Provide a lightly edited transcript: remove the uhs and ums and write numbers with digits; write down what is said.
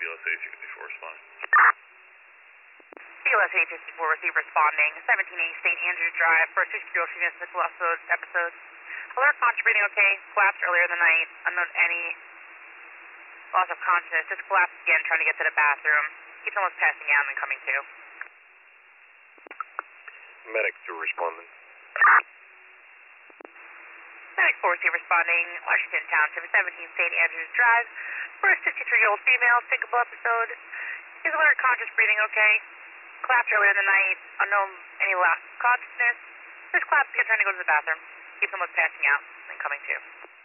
BLSA 64 responding. BLSA 64 receive responding. 1780 St. Andrews Drive for a 60-year-old female physical episode. Alert conscious breathing okay. Collapsed earlier in the night. Unknown any loss of consciousness. Just collapsed again trying to get to the bathroom. Keeps almost passing out and then coming to. Medic 2 responding. Medic 4 receive responding. Washington Township 17 St. Andrews Drive for a 63-year-old female syncopal episode. Is alert conscious breathing okay. Collapsed earlier in the night. Unknown any loss of consciousness. Just collapsed again trying to go to the bathroom. Keeps almost passing out and then coming to.